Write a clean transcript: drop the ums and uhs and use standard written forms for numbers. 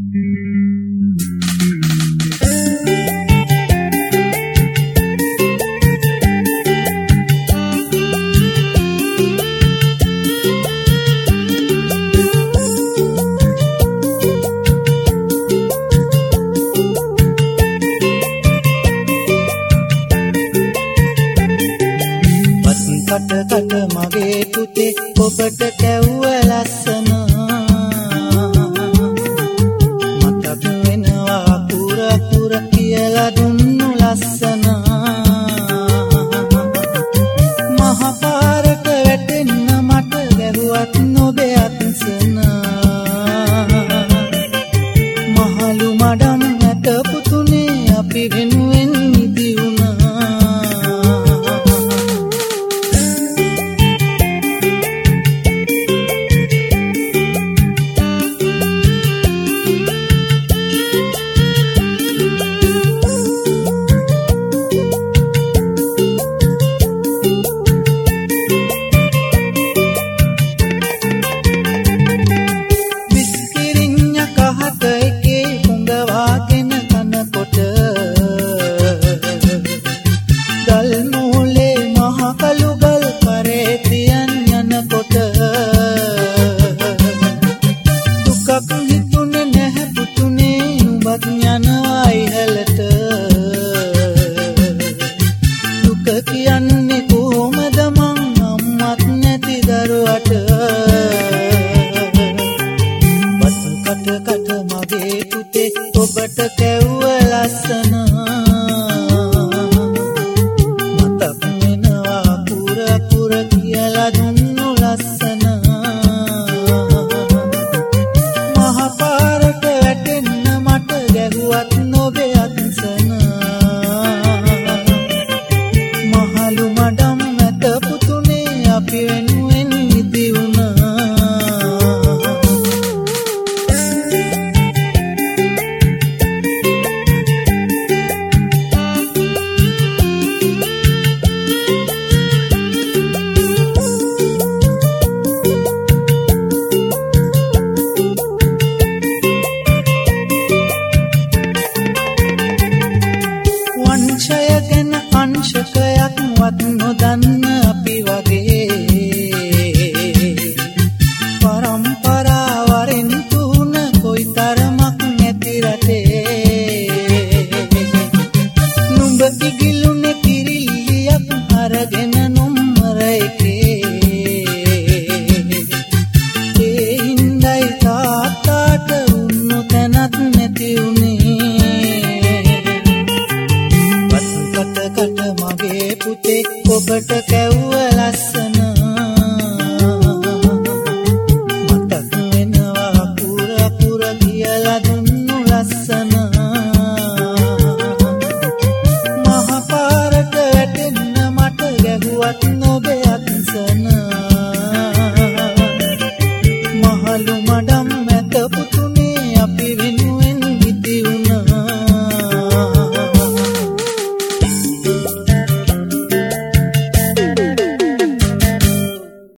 කට මගේ පුතේ ඔබට කැව්ව ලස්සන මතක් වෙනවා පුර පුර කියලා දුන්නු ලස්සන මහ පාරට වැටෙන්න මට ගැහුවත් නොබේ අත්සන මහලු මඩම් නැත පුතුනේ අපි වෙනුවෙන් නිදි වුණා කියන්නේ කොහොමද මං අම්මත් නැති දරුවට කට කට මගේ පුතේ ඔබට කැව්ව ලස්සන මතක් වෙනවා පුර පුර කියලා දුන්නු ලස්සන මහ පාරට වැටෙන්න මට ගැහුවත් නොබේ අත්සන මහලු මඩම් නැත පුතුනේ අපි වෙනුවෙන් නිදි වුණා වංශය ගැන අංශකයක් වත් නොදන්න අපි වගේ පරම්පරාවරෙන් තුන කොයි තරමක් නැති රටේ නුඹ ඉගිලුනේ කිරිල්ලියක් අරගෙන නොම්මර එකේ ඒ හින්දයි තාත්තාට උන්නු තැනත් නැති උනේ කට මගේ පුතේ ඔබට කැව්ව ලස්සන මතක් වෙනවා පුර පුර කියලා දුන්නු ලස්සන මහ පාරට වැටෙන්න මට ගැහුවත් නොබේ අත්සන මහලු මඩම් නැත පුතුනේ අපි වෙනුවෙන්